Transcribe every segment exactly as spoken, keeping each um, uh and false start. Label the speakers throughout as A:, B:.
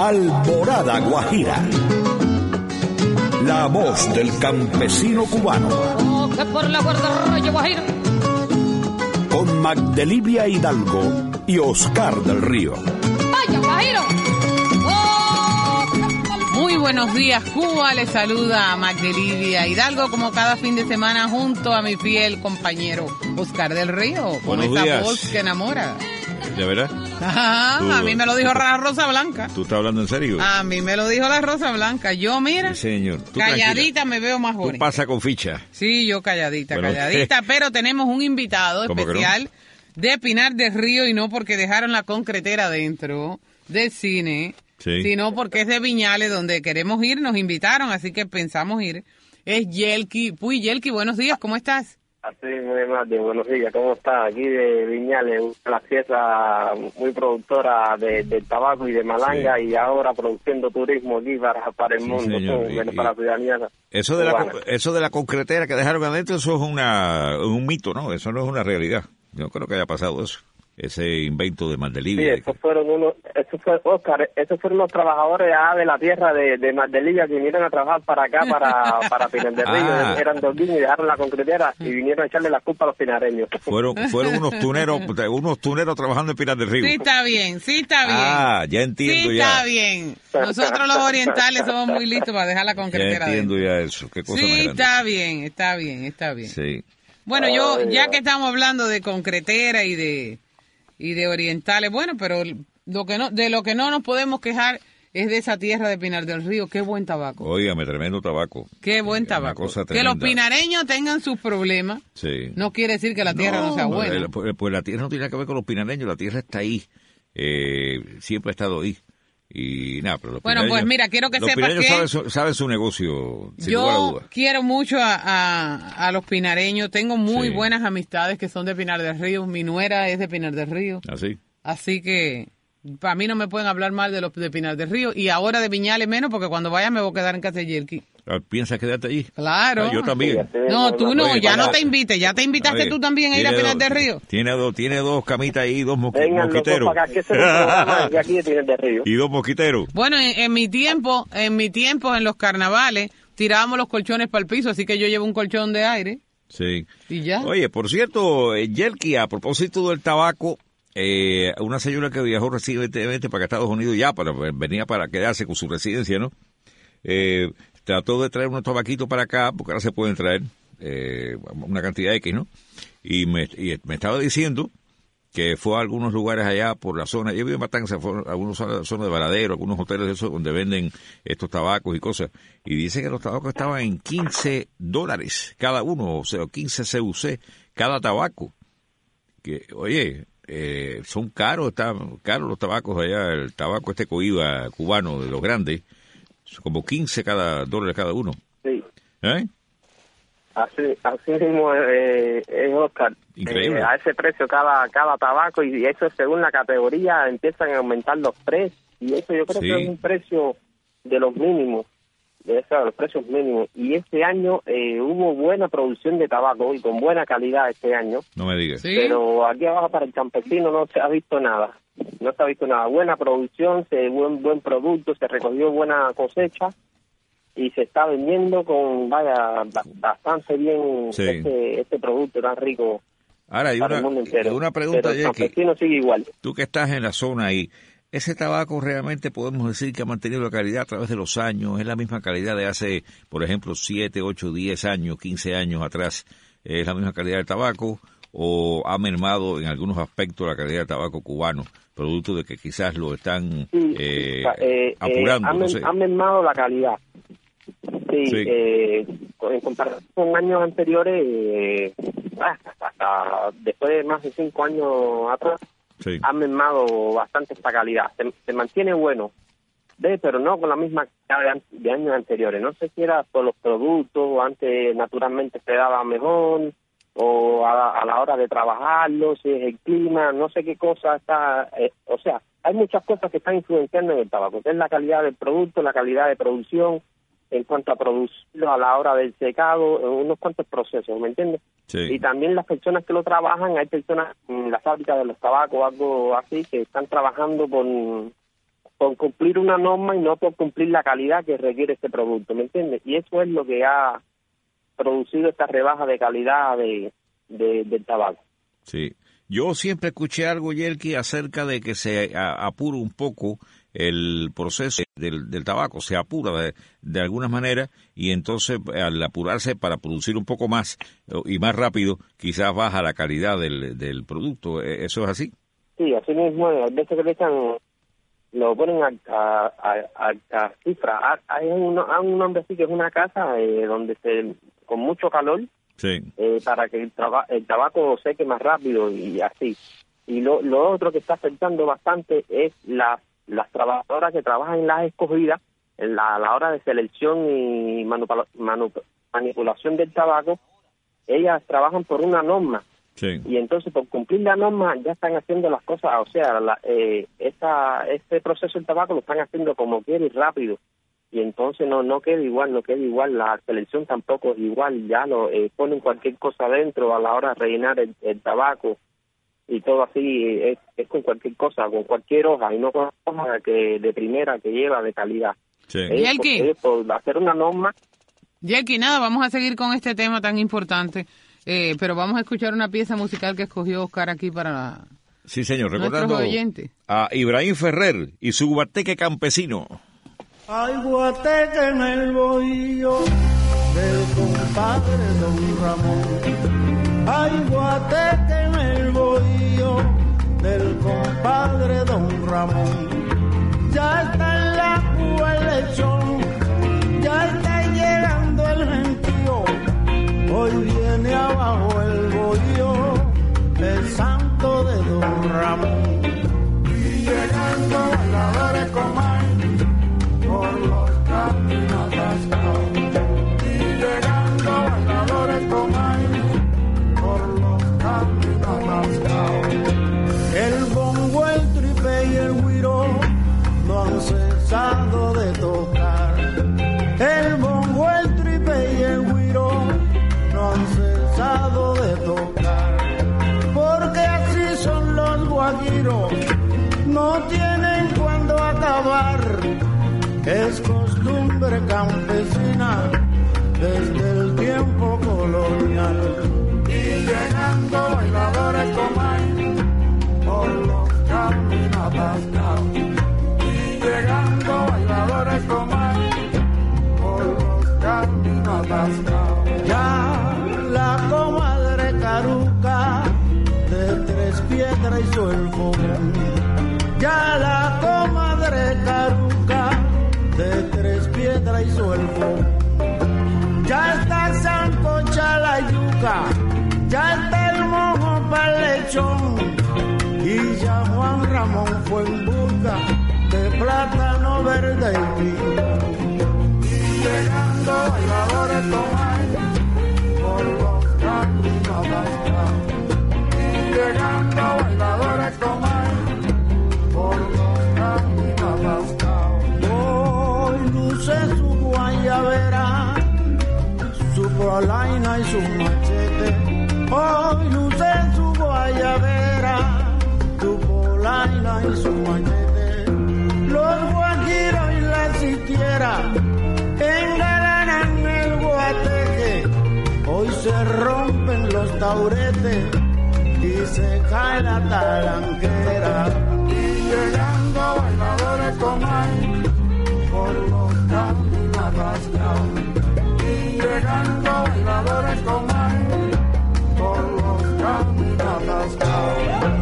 A: Alborada Guajira. La voz del campesino cubano.
B: Oh, que por la guardarraya Guajira.
A: Con Magdelivia Hidalgo y Oscar del Río.
B: ¡Vaya, Guajiro! Oh,
C: muy buenos días, Cuba. Les saluda Magdelivia Hidalgo, como cada fin de semana, junto a mi fiel compañero Oscar del Río. Con
D: buenos
C: esa
D: días.
C: voz que enamora.
D: ¿De verdad?
C: Ajá,
D: Tú-
C: a mí me lo dijo
D: tú-
C: la Rosa Blanca.
D: ¿Tú estás hablando en serio?
C: A mí me lo dijo la Rosa Blanca. Yo, mira,
D: Sí, señor. Tú
C: calladita
D: tranquila.
C: me veo más
D: Tú
C: bonita.
D: pasa con ficha.
C: Sí, yo calladita,
D: Bueno,
C: calladita, pero tenemos un invitado
D: ¿Cómo que no?
C: especial de Pinar del Río, y no porque dejaron la concretera dentro del cine,
D: Sí.
C: sino porque es de Viñales, donde queremos ir, nos invitaron, así que pensamos ir. Es Yelki. Puy, Yelki, buenos días, ¿cómo estás?
E: Así muy mal, de buenos días, ¿cómo está? Aquí de Viñales, una pieza muy productora de, de tabaco y de malanga,
D: Sí.
E: y ahora produciendo turismo aquí para, para el
D: Sí,
E: mundo,
D: señor,
E: todo,
D: y-
E: para la ciudadanía.
D: Eso de, la,
E: cubana.
D: co- eso de la concretera que dejaron adentro, eso es una, un mito, ¿no? Eso no es una realidad. Yo creo que haya pasado eso. Ese invento de
E: Sí,
D: Magdelivia.
E: estos fueron unos, esos fue, Oscar, esos fueron los trabajadores ya de la tierra de, de Magdelivia que vinieron a trabajar para acá, para, para Pinar del Río.
D: Ah.
E: Eran dos niños y dejaron la concretera y vinieron a echarle la culpa a los pinareños.
D: Fueron, fueron unos tuneros, unos tuneros trabajando en Pinar del Río.
C: Sí, está bien, sí, está bien.
D: Ah, ya entiendo
C: sí,
D: ya.
C: está bien. Nosotros los orientales somos muy listos para dejar la
D: Ya
C: concretera
D: entiendo
C: dentro.
D: ya eso. Qué cosa más
C: Sí,
D: grande.
C: está bien, está bien, está bien.
D: Sí.
C: Bueno, yo,
E: Ay,
C: ya
E: ay.
C: que estamos hablando de concretera y de y de orientales, bueno, pero lo que no, de lo que no nos podemos quejar es de esa tierra de Pinar del Río. Qué buen tabaco,
D: Óigame, tremendo tabaco.
C: qué buen
D: Una
C: tabaco.
D: cosa
C: Que los
D: tremenda.
C: pinareños tengan sus problemas
D: Sí.
C: no quiere decir que la tierra no, sea buena.
D: el- Pues, pues la tierra no tiene nada que ver con los pinareños, la tierra está ahí. Eh, siempre ha estado ahí. Y nada, pero los
C: Bueno,
D: pinareños-
C: pues mira, quiero que
D: los
C: sepas
D: pinareños
C: que
D: saben su, saben su negocio, sin lugar a
C: Yo
D: dudas.
C: quiero mucho a, a, a los pinareños. Tengo muy
D: Sí.
C: buenas amistades que son de Pinar del Río. Mi nuera es de Pinar del Río.
D: Así.
C: Así que para mí no me pueden hablar mal de los de Pinar del Río. Y ahora de Viñales menos, porque cuando vaya me voy a quedar en casa de Yelki.
D: Ah, ¿Piensas quedarte allí?
C: Claro.
D: Ah, yo también.
C: No, tú no,
D: Oye,
C: ya
D: vaya.
C: no te invites. Ya te invitaste
D: Oye,
C: tú también a ir a
D: tiene
C: Pinar
D: dos-
C: del Río.
D: Tiene dos, tiene dos camitas ahí, dos mosqui-
E: Vengan los dos
D: mosquiteros.
E: para acá, que ese es un programa de aquí de Pinar del Río.
D: Y dos mosquiteros.
C: Bueno, en, en mi tiempo, en mi tiempo, en los carnavales, tirábamos los colchones para el piso, así que yo llevo un colchón de aire
D: Sí.
C: y ya.
D: Oye, por cierto, eh, Yelki, a propósito del tabaco, eh, una señora que viajó recientemente para Estados Unidos ya, para venía para quedarse con su residencia, ¿no? Eh, trató de traer unos tabaquitos para acá, porque ahora se pueden traer eh, una cantidad X, ¿no? Y me, y me estaba diciendo que fue a algunos lugares allá por la zona, yo vivo en Matanza, fue a algunos zonas zonas de Varadero, algunos hoteles de esos donde venden estos tabacos y cosas, y dice que los tabacos estaban en quince dólares cada uno, o sea, quince C U C cada tabaco. Que, oye, eh, son caros, están caros los tabacos allá, el tabaco este coiba cubano de los grandes, como quince cada dólares cada uno.
E: Sí.
D: ¿Eh?
E: Así, así mismo eh, es, Oscar.
D: Increíble.
E: Eh, a ese precio cada cada tabaco, y eso según la categoría empiezan a aumentar los precios, y eso yo creo
D: Sí.
E: que es un precio de los mínimos, de esos, los precios mínimos. Y este año eh, hubo buena producción de tabaco y con buena calidad este año,
D: No me digas.
C: Sí.
E: pero aquí abajo para el campesino no se ha visto nada. No se ha visto nada. Buena producción, se, buen buen producto, se recogió buena cosecha y se está vendiendo con, vaya, ba- bastante bien
D: Sí.
E: este, este producto tan rico
D: Ahora, hay
E: para
D: una,
E: el mundo entero.
D: una pregunta,
E: Pero el
D: Jackie.
E: campesino sigue igual.
D: Tú que estás en la zona ahí, ¿ese tabaco realmente podemos decir que ha mantenido la calidad a través de los años? ¿Es la misma calidad de hace, por ejemplo, siete, ocho, diez años, quince años atrás? ¿Es la misma calidad del tabaco? ¿O ha mermado en algunos aspectos la calidad del tabaco cubano, producto de que quizás lo están
E: Sí,
D: eh,
E: o sea, eh,
D: apurando?
E: eh, ha,
D: no
E: men-
D: sé.
E: ha mermado la calidad. Sí,
D: Sí.
E: Eh, en comparación con años anteriores, eh, hasta, hasta después de más de cinco años atrás,
D: Sí.
E: ha mermado bastante esta calidad. Se, se mantiene bueno, ¿ves? Pero no con la misma calidad de, de años anteriores. No sé si era por los productos, antes naturalmente se daba mejor, o a, a la hora de trabajarlo, si es el clima, no sé qué cosa está... eh, o sea, hay muchas cosas que están influenciando en el tabaco. Es la calidad del producto, la calidad de producción, en cuanto a producirlo a la hora del secado, en unos cuantos procesos, ¿me entiendes?
D: Sí.
E: Y también las personas que lo trabajan, hay personas en la fábrica de los tabacos o algo así, que están trabajando por, por cumplir una norma y no por cumplir la calidad que requiere este producto, ¿me entiendes? Y eso es lo que ha producido esta rebaja de calidad de, de del tabaco.
D: Sí. Yo siempre escuché algo, Yelki, acerca de que se a, apura un poco el proceso del, del tabaco, se apura de, de alguna manera, y entonces al apurarse para producir un poco más y más rápido, quizás baja la calidad del, del producto. ¿Eso es así?
E: Sí, así mismo. A veces que le echan, lo ponen a, a, a, a, a cifra. Hay un, hay un nombre así que es una casa eh, donde se con mucho calor, sí. eh, para que el, traba, el tabaco seque más rápido y así. Y lo, lo otro que está afectando bastante es la, las trabajadoras que trabajan en las escogidas, en la, a la hora de selección y manupula, manup, manipulación del tabaco. Ellas trabajan por una norma. Sí. Y entonces por cumplir la norma ya están haciendo las cosas, o sea, la, eh, esta, este proceso del tabaco lo están haciendo como quiere y rápido. Y entonces no no queda igual, no queda igual, la selección tampoco es igual, ya lo eh, ponen cualquier cosa adentro a la hora de rellenar el, el tabaco y todo así, es, es con cualquier cosa, con cualquier hoja y no con hoja que de primera que lleva de calidad.
C: Sí. Es por,
E: es por hacer una norma.
C: Yelki, nada, vamos a seguir con este tema tan importante, eh, pero vamos a escuchar una pieza musical que escogió Oscar aquí para la,
D: sí, señor, recordando
C: oyentes.
D: A Ibrahim Ferrer y su guateque campesino.
F: Hay guateque en el bohío del compadre Don Ramón. Hay guateque en el bohío del compadre Don Ramón. Ya está en la Cuba el lechón, ya está llegando el gentío. Hoy viene abajo el bohío del santo de Don Ramón. Y llegando bailadores con maíz por los caminos atascados, y llegando bailadores con maíz por los caminos atascados. El bongo, el tripe y el güiro no han cesado de tocar. El bongo, el tripe y el güiro no han cesado de tocar. Porque así son los guajiros, no tienen cuándo acabar. Es costumbre campesina desde el tiempo colonial. Y llegando bailadores con maíz por los caminos atascados. Y llegando bailadores con maíz por los caminos atascados. Ya la comadre Caruca de Tres Piedras hizo el fogón. Ya la comadre Caruca de Tres Piedras hizo el fogón. Ya está sancocha la yuca, ya está el mojo para el lechón. Y ya Juan Ramón fue en busca de plátano verde y pinto. Y llegando bailadores con maíz por los caminos atascados. Y llegando bailadores con maíz por los caminos atascados. Hoy luce su guayabera, su polaina y su machete. Hoy luce su guayabera, su polaina y su machete. Los guajiros y la sitiera engalanan el guateque. Hoy se rompen los tauretes y se cae la talanquera. Y llegando bailadores con maíz por los caminos atascados. Y llegando bailadores con maíz por los caminos atascados.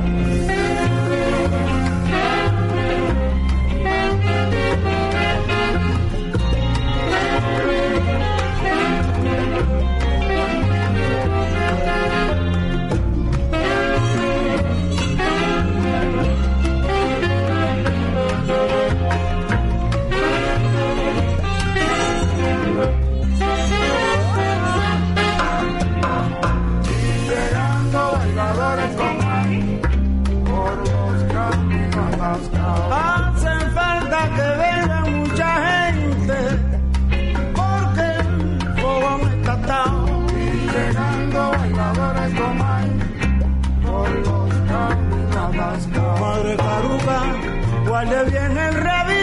F: Hacen falta que venga mucha gente, porque el fogón está atado. Y llegando bailadores con maíz por los caminos atascados. Madre Caruca, guarde bien el rabio.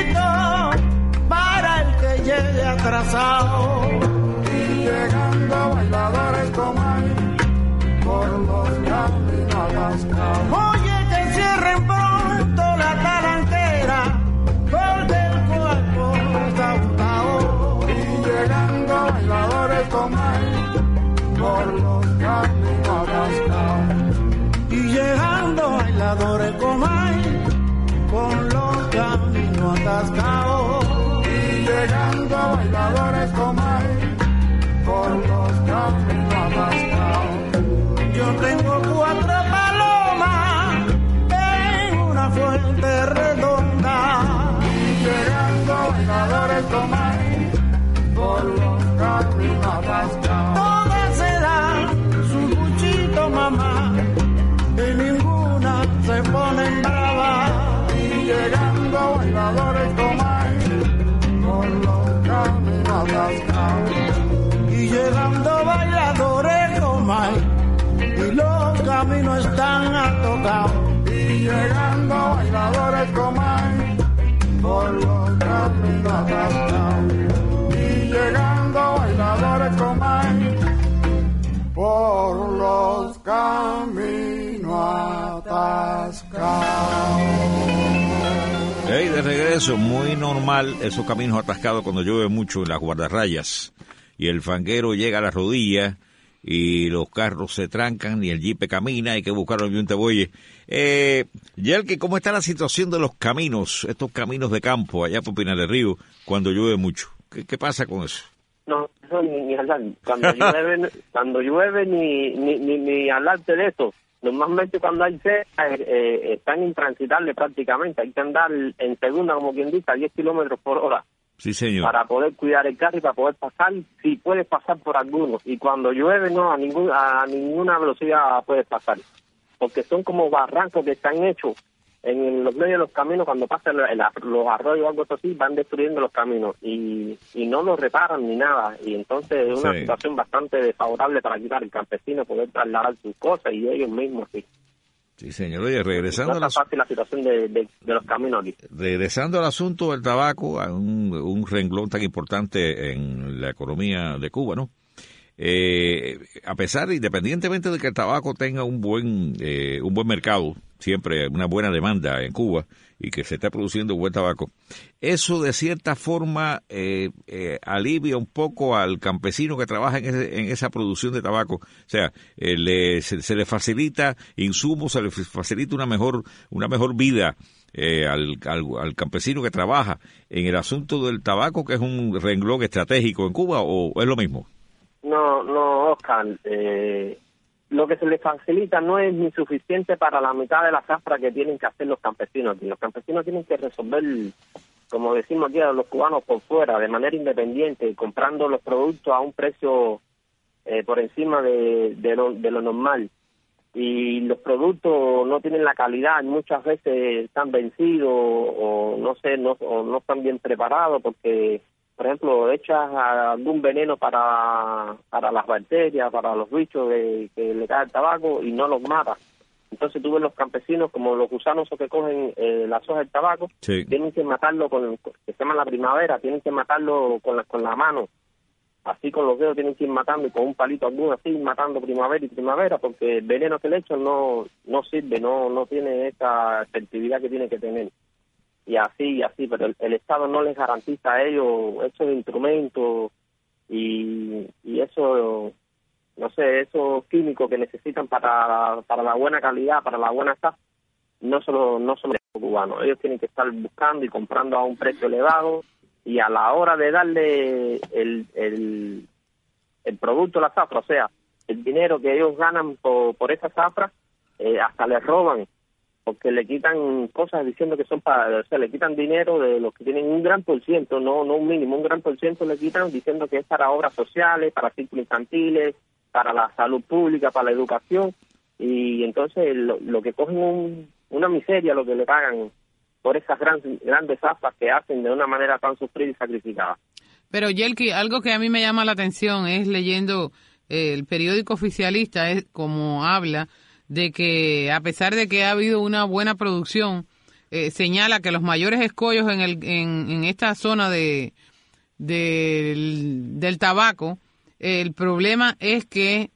F: atrasado y llegando bailadores como hay por los caminos atascados. Oye, que cierren pronto la talanquera porque el cuerpo está agotado y llegando bailadores como hay por los caminos atascados. Y llegando bailadores como hay con los caminos atascados. Y llegando bailadores como hay por los caminos atascados. Yo tengo cuatro palomas en una fuente redonda. Y llegando bailadores como hay por los caminos atascados. Todas se dan su cuchito, mamá, y ninguna se ponen brava. Y llegando bailadores como hay por los caminos atascados. Y llegando bailadores como hay y los caminos están atocados. Y llegando bailadores como hay por los caminos atascados. Y llegando bailadores como hay por los caminos atascados.
D: Hey, de regreso, muy normal esos caminos atascados cuando llueve mucho en las guardarrayas y el fanguero llega a la rodilla y los carros se trancan y el jipe camina, hay que buscarlo en un teboye. Eh, Yelki, ¿cómo está la situación de los caminos, estos caminos de campo allá por Pinar del Río cuando llueve mucho? ¿Qué, qué pasa con eso?
E: No, eso ni, ni hablar. Cuando llueve, cuando llueve ni, ni, ni, ni hablarte de eso. Normalmente cuando hay seca eh, eh, están intransitables prácticamente. Hay que andar en segunda, como quien dice, a diez kilómetros por hora.
D: Sí, señor.
E: Para poder cuidar el carro y para poder pasar, si puedes pasar por algunos. Y cuando llueve, no, a, ningún, a ninguna velocidad puedes pasar. Porque son como barrancos que están hechos en los medios de los caminos. Cuando pasan los arroyos o algo así, van destruyendo los caminos y, y no los reparan ni nada. Y entonces es una
D: Sí.
E: situación bastante desfavorable para ayudar al campesino a poder trasladar sus cosas y ellos mismos. Sí.
D: Sí, señor. Oye, regresando,
E: No
D: a la,
E: está fácil la situación de, de, de los caminos aquí.
D: regresando al asunto del tabaco, a un, un renglón tan importante en la economía de Cuba, ¿no? Eh, a pesar, independientemente de que el tabaco tenga un buen eh, un buen mercado, siempre una buena demanda en Cuba y que se está produciendo buen tabaco, eso de cierta forma eh, eh, alivia un poco al campesino que trabaja en, ese, en esa producción de tabaco. O sea, eh, le, se, se le facilita insumos, se le facilita una mejor una mejor vida eh, al, al, al campesino que trabaja en el asunto del tabaco, que es un renglón estratégico en Cuba, o es lo mismo.
E: No, no, Oscar, eh, lo que se les facilita no es ni suficiente para la mitad de la zafra que tienen que hacer los campesinos aquí. Los campesinos tienen que resolver, como decimos aquí a los cubanos, por fuera, de manera independiente, comprando los productos a un precio eh, por encima de, de, lo, de lo normal. Y los productos no tienen la calidad, muchas veces están vencidos o no sé, no, o no están bien preparados porque, por ejemplo, echas algún veneno para, para las bacterias, para los bichos de, que le cae el tabaco y no los mata. Entonces tú ves los campesinos como los gusanos que cogen eh, las hojas del tabaco,
D: Sí.
E: tienen que matarlo con, que se llama la primavera, tienen que matarlo con la, con la mano, así con los dedos tienen que ir matando y con un palito alguno así matando primavera y primavera porque el veneno que le echan no, no sirve, no, no tiene esa efectividad que tiene que tener. Y así, y así, pero el, el Estado no les garantiza a ellos esos instrumentos y, y eso, no sé, esos químicos que necesitan para, para la buena calidad, para la buena zafra, no solo no son los cubanos. Ellos tienen que estar buscando y comprando a un precio elevado y a la hora de darle el, el, el producto a la zafra, o sea, el dinero que ellos ganan por, por esa zafra, eh, hasta les roban, porque le quitan cosas diciendo que son para, o sea, le quitan dinero de los que tienen un gran por ciento, no no un mínimo, un gran por ciento le quitan diciendo que es para obras sociales, para círculos infantiles, para la salud pública, para la educación, y entonces lo, lo que cogen un, una miseria lo que le pagan por esas gran, grandes zafras que hacen de una manera tan sufrida y sacrificada.
C: Pero, Yelki, algo que a mí me llama la atención es leyendo eh, el periódico oficialista, es como habla de que a pesar de que ha habido una buena producción, eh, señala que los mayores escollos en, el, en, en esta zona de, del, del tabaco, el problema es que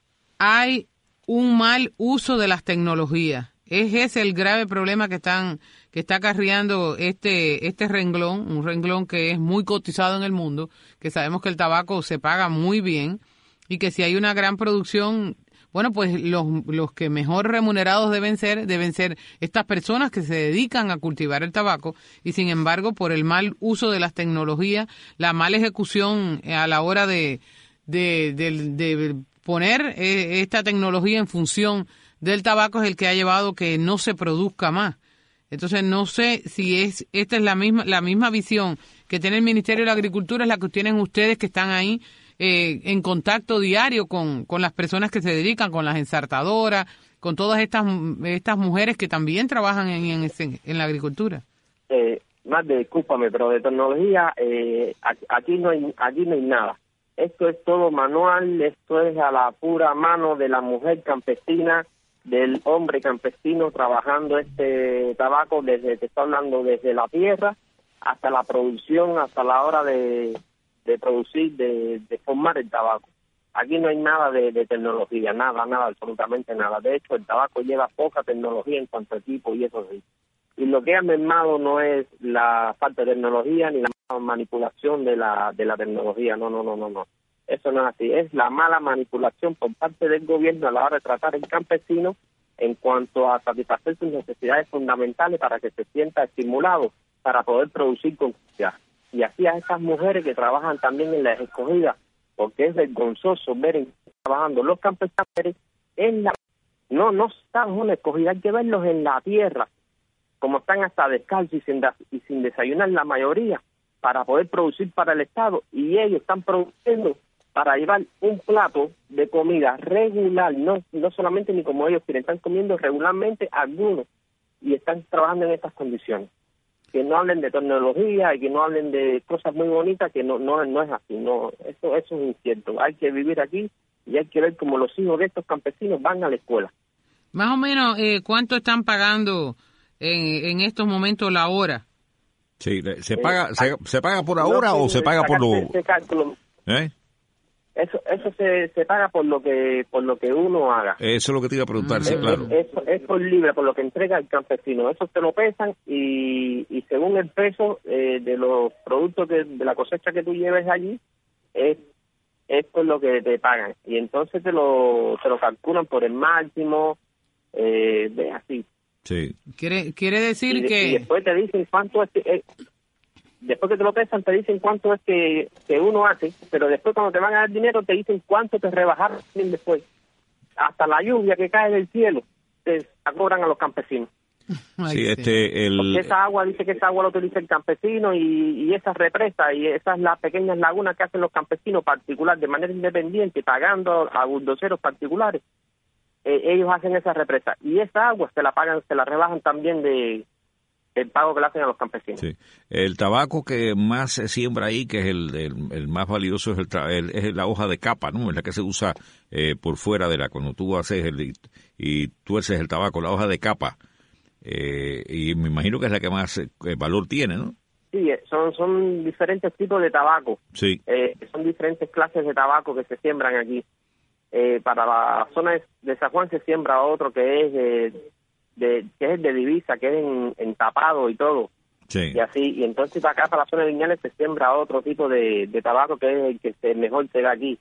C: hay un mal uso de las tecnologías. Es ese el grave problema que están que está acarreando este este renglón, un renglón que es muy cotizado en el mundo, que sabemos que el tabaco se paga muy bien y que si hay una gran producción, bueno, pues los, los que mejor remunerados deben ser, deben ser estas personas que se dedican a cultivar el tabaco y sin embargo por el mal uso de las tecnologías, la mala ejecución a la hora de, de, de, de poner eh, esta tecnología en función del tabaco es el que ha llevado que no se produzca más. Entonces no sé si es esta es la misma la misma visión que tiene el Ministerio de la Agricultura, es la que tienen ustedes que están ahí eh, en contacto diario con, con las personas que se dedican, con las ensartadoras, con todas estas estas mujeres que también trabajan en, en, en la agricultura.
E: Eh, más de, discúlpame, pero de tecnología eh, aquí no hay aquí no hay nada. Esto es todo manual, esto es a la pura mano de la mujer campesina, del hombre campesino trabajando este tabaco desde, te está hablando desde la tierra hasta la producción, hasta la hora de, de producir, de, de formar el tabaco. Aquí no hay nada de, de tecnología, nada, nada, absolutamente nada. De hecho, el tabaco lleva poca tecnología en cuanto a equipo y eso sí. Y lo que ha mermado no es la falta de tecnología ni la manipulación de la de la tecnología, no, no, no, no, no. Eso no es así, es la mala manipulación por parte del gobierno a la hora de tratar al campesino en cuanto a satisfacer sus necesidades fundamentales para que se sienta estimulado para poder producir con calidad. Y así a estas mujeres que trabajan también en las escogidas, porque es vergonzoso ver en, trabajando los campesinos en la... No, no están en una escogida, hay que verlos en la tierra, como están hasta descalzos y sin, y sin desayunar la mayoría, para poder producir para el Estado, y ellos están produciendo para llevar un plato de comida regular, no no solamente ni como ellos quieren, están comiendo regularmente algunos y están trabajando en estas condiciones. Que no hablen de tecnología y que no hablen de cosas muy bonitas, que no no no es así, no eso eso es incierto. Hay que vivir aquí y hay que ver cómo los hijos de estos campesinos van a la escuela.
C: Más o menos, eh, ¿cuánto están pagando en, en estos momentos la hora?
D: Sí, ¿se paga eh, se, se paga por ahora no, o se paga por lo...?
E: Ese cálculo,
D: ¿Eh?
E: Eso eso se, se paga por lo que por lo que uno haga.
D: Eso es lo que te iba a preguntar, mm. sí,
E: es,
D: claro.
E: Es, es, es por libre, por lo que entrega el campesino. Eso te lo pesan y, y según el peso eh, de los productos que, de la cosecha que tú lleves allí, es, es por lo que te pagan. Y entonces te lo te lo calculan por el máximo, eh, así.
D: Sí.
C: Quiere quiere decir
E: y,
C: que...
E: Y después te dicen cuánto es... Eh, Después que te lo pesan, te dicen cuánto es que, que uno hace, pero después cuando te van a dar dinero, te dicen cuánto te rebajaron después. Hasta la lluvia que cae del cielo, te cobran a los campesinos.
D: Ay, sí, este, el...
E: Porque esa agua, dice que esa agua la utiliza el campesino y, y esas represas y esas las pequeñas lagunas que hacen los campesinos particulares de manera independiente, pagando a buldoceros particulares, eh, ellos hacen esa represa. Y esa agua se la pagan, se la rebajan también de... el pago que le hacen a los campesinos.
D: Sí. El tabaco que más se siembra ahí, que es el, el, el más valioso, es, el, el, es la hoja de capa, ¿no? Es la que se usa eh, por fuera de la, cuando tú haces el, y, y tuerces el tabaco, la hoja de capa. Eh, y me imagino que es la que más eh, valor tiene, ¿no?
E: Sí, son, son diferentes tipos de tabaco.
D: Sí.
E: Eh, son diferentes clases de tabaco que se siembran aquí. Eh, para la zona de San Juan se siembra otro que es... Eh, de que es de divisa, que es en, en tapado y todo,
D: sí.
E: Y así, y entonces para acá, para la zona de Viñales, se siembra otro tipo de, de tabaco que es el que se, mejor se da aquí,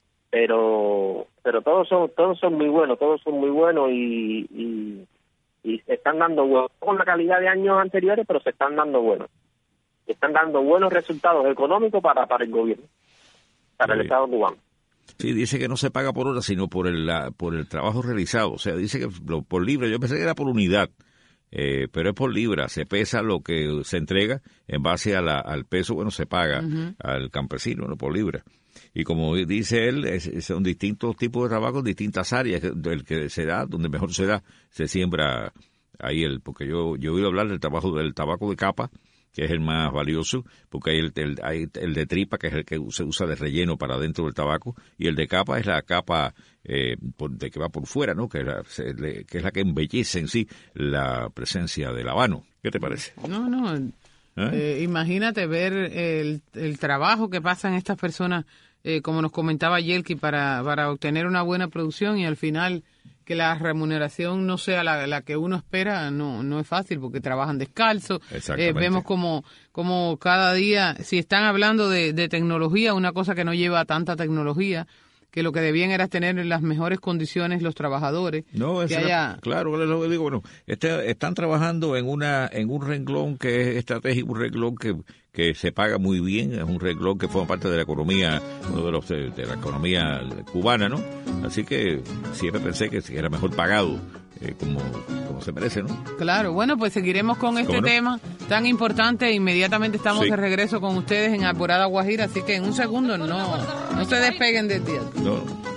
E: pero pero todos son todos son muy buenos, todos son muy buenos y, y, y se están dando buenos, con la calidad de años anteriores, pero se están dando buenos, están dando buenos resultados económicos para, para el gobierno, para sí. El Estado cubano.
D: Sí, dice que no se paga por hora, sino por el la, por el trabajo realizado. O sea, dice que lo, por libra. Yo pensé que era por unidad, eh, pero es por libra. Se pesa lo que se entrega en base a la, al peso, bueno, se paga uh-huh. al campesino, ¿no? Por libra. Y como dice él, es, son distintos tipos de trabajo, distintas áreas. El que se da, donde mejor se da, se siembra ahí el... Porque yo, yo he oído hablar del trabajo del tabaco de capa, que es el más valioso, porque hay el, el, hay el de tripa, que es el que se usa de relleno para dentro del tabaco, y el de capa es la capa eh, por, de que va por fuera, ¿no? Que es, la, se, le, que es la que embellece en sí la presencia del habano. ¿Qué te parece?
C: No, no,
D: ¿Eh?
C: Eh, imagínate ver el, el trabajo que pasan estas personas, eh, como nos comentaba Yelki, para, para obtener una buena producción y al final que la remuneración no sea la, la que uno espera, no no es fácil porque trabajan descalzos. Eh, vemos como, como cada día, si están hablando de, de tecnología, una cosa que no lleva tanta tecnología, que lo que debían era tener en las mejores condiciones los trabajadores.
D: No, es
C: que haya...
D: claro, es lo que digo. Bueno, este, están trabajando en una en un renglón que es estratégico, un renglón que, que se paga muy bien, es un renglón que forma parte de la economía, uno de los de, de la economía cubana, ¿no? Así que siempre pensé que era mejor pagado, eh, como, como se merece, ¿no?
C: Claro, bueno, pues seguiremos con este
D: no?
C: tema tan importante. Inmediatamente estamos
D: Sí.
C: de regreso con ustedes en Alborada Guajira, así que en un segundo no, no se despeguen del día.
D: No.